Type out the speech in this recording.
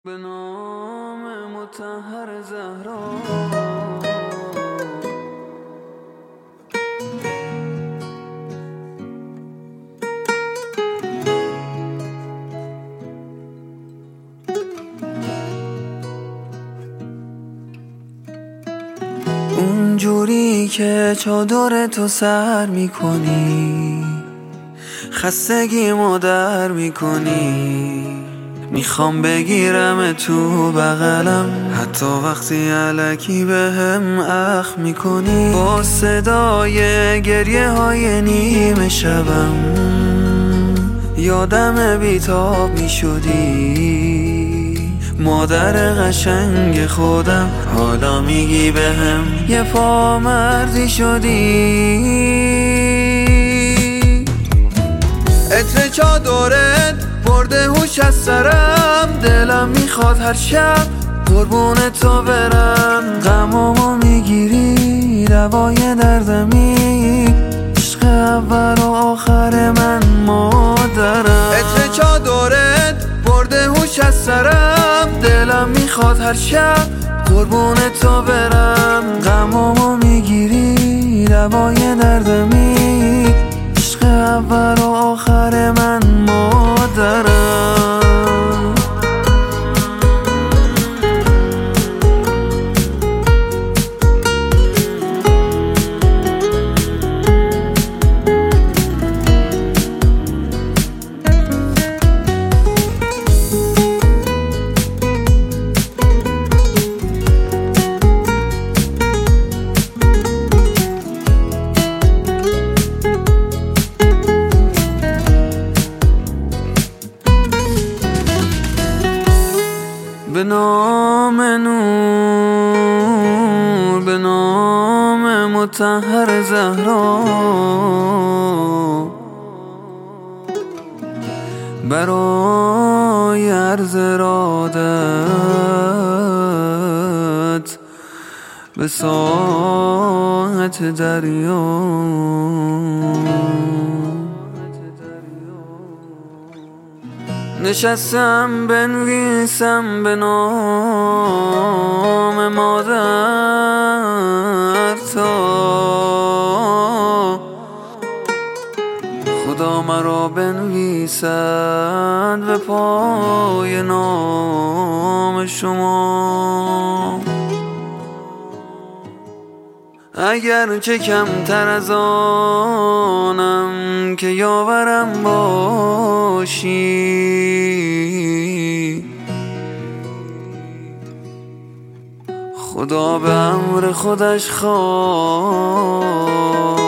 به نام مطهر زهرا اونجوری که چادر تو سر میکنی، خستگیمو در میکنی. میخوام بگیرم تو بغلم، حتی وقتی الکی بهم اخم میکنی. با صدای گریه های نیمه شبم یادم بیتاب میشدی. مادر قشنگ خودم، حالا میگی بهم یه پا مردی شدی. عطر چادرت برده هوش از سرم، دلم میخواد هر شب قربون تو برم. غمامو میگیری، دوای دردمی، عشق اول و آخر من مادرم. عطر چادرت برده هوش از سرم، دلم میخواد هر شب قربون تو برم. غمامو میگیری، دوای دردمی، عشق اول و آخر من مادرم. به نام نور، به نام مطهر زهرا، برای عرض ارادت به ساحت دریا. نشستم بنویسم به نام مادر تا خدا مرا بنویسد به پای نام شما. اگر چه کمتر از آنم که یاورم باشی، خدا به امر خودش خواست